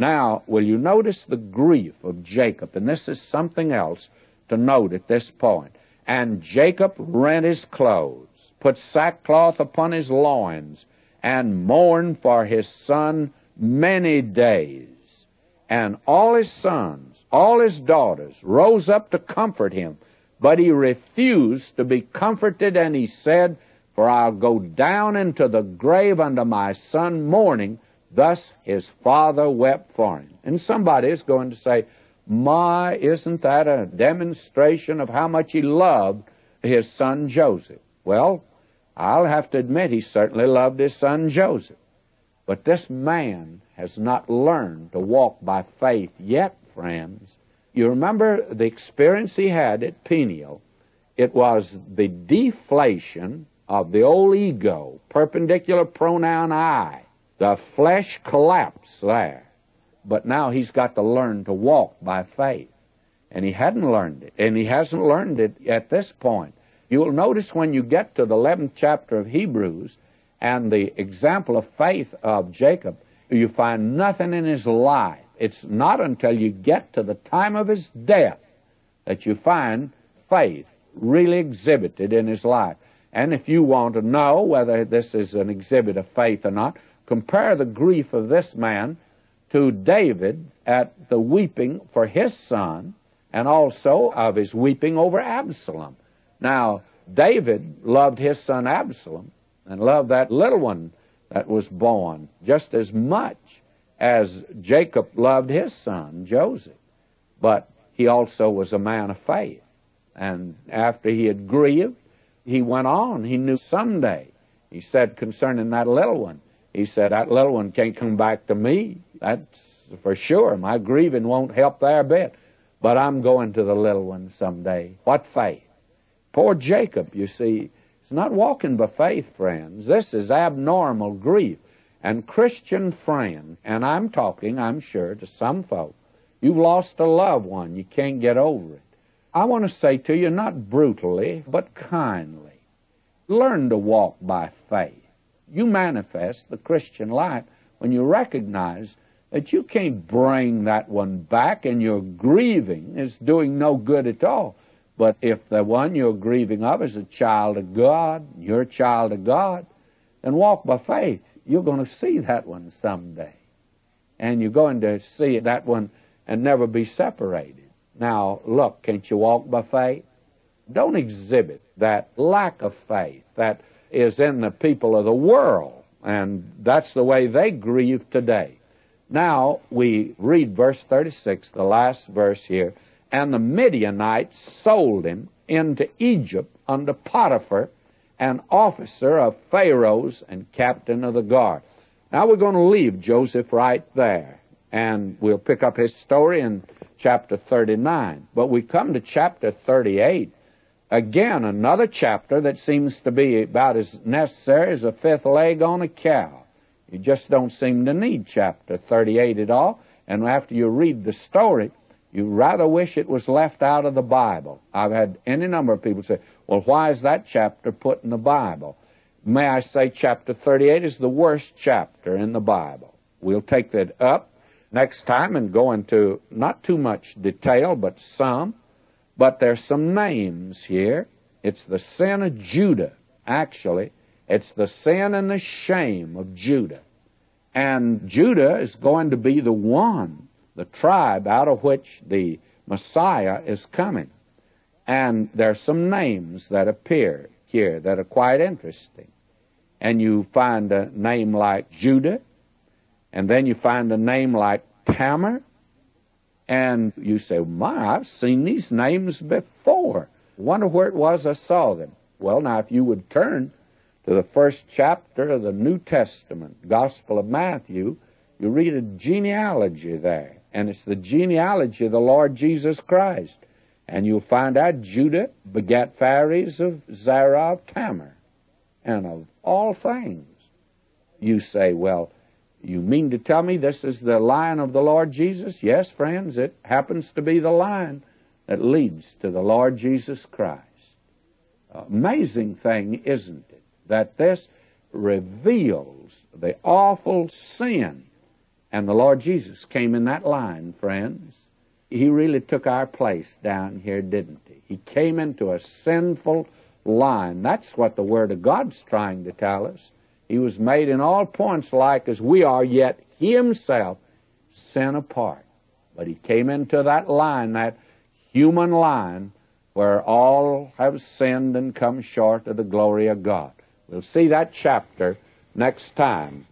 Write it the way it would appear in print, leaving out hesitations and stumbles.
Now, will you notice the grief of Jacob? And this is something else to note at this point. And Jacob rent his clothes, put sackcloth upon his loins, and mourned for his son many days. And all his sons, all his daughters rose up to comfort him, but he refused to be comforted, and he said, "For I'll go down into the grave unto my son mourning." Thus his father wept for him. And somebody is going to say, "My, isn't that a demonstration of how much he loved his son Joseph?" Well, I'll have to admit he certainly loved his son Joseph. But this man has not learned to walk by faith yet, friends. You remember the experience he had at Peniel. It was the deflation of the old ego, perpendicular pronoun I. The flesh collapsed there. But now he's got to learn to walk by faith. And he hadn't learned it. And he hasn't learned it at this point. You'll notice when you get to the 11th chapter of Hebrews and the example of faith of Jacob, you find nothing in his life. It's not until you get to the time of his death that you find faith really exhibited in his life. And if you want to know whether this is an exhibit of faith or not, compare the grief of this man to David at the weeping for his son and also of his weeping over Absalom. Now, David loved his son Absalom and loved that little one that was born just as much as Jacob loved his son Joseph. But he also was a man of faith. And after he had grieved, he went on. He knew someday, he said concerning that little one, he said, "That little one can't come back to me. That's for sure. My grieving won't help there a bit. But I'm going to the little one someday." What faith? Poor Jacob, you see, is not walking by faith, friends. This is abnormal grief. And Christian friend, and I'm talking, I'm sure, to some folk, you've lost a loved one. You can't get over it. I want to say to you, not brutally, but kindly, learn to walk by faith. You manifest the Christian life when you recognize that you can't bring that one back, and your grieving is doing no good at all. But if the one you're grieving of is a child of God, you're a child of God, then walk by faith. You're going to see that one someday. And you're going to see that one and never be separated. Now, look, can't you walk by faith? Don't exhibit that lack of faith that is in the people of the world. And that's the way they grieve today. Now, we read verse 36, the last verse here. "And the Midianites sold him into Egypt unto Potiphar, an officer of Pharaoh's and captain of the guard." Now we're going to leave Joseph right there, and we'll pick up his story in chapter 39. But we come to chapter 38, again, another chapter that seems to be about as necessary as a fifth leg on a cow. You just don't seem to need chapter 38 at all, and after you read the story, you rather wish it was left out of the Bible. I've had any number of people say, "Well, why is that chapter put in the Bible?" May I say chapter 38 is the worst chapter in the Bible. We'll take that up next time and go into not too much detail, but some. But there's some names here. It's the sin of Judah, actually. It's the sin and the shame of Judah. And Judah is going to be the one, the tribe out of which the Messiah is coming. And there's some names that appear here that are quite interesting. And you find a name like Judah, and then you find a name like Tamar, and you say, "My, I've seen these names before. Wonder where it was I saw them." Well, now, if you would turn to the first chapter of the New Testament, Gospel of Matthew, you read a genealogy there, and it's the genealogy of the Lord Jesus Christ. And you'll find out Judah begat Phares of Zerah of Tamar. And of all things, you say, "Well, you mean to tell me this is the line of the Lord Jesus?" Yes, friends, it happens to be the line that leads to the Lord Jesus Christ. Amazing thing, isn't it, that this reveals the awful sin And the Lord Jesus came in that line, friends. He really took our place down here, didn't he? He came into a sinful line. That's what the Word of God's trying to tell us. He was made in all points like as we are, yet he himself sin apart. But he came into that line, that human line, where all have sinned and come short of the glory of God. We'll see that chapter next time.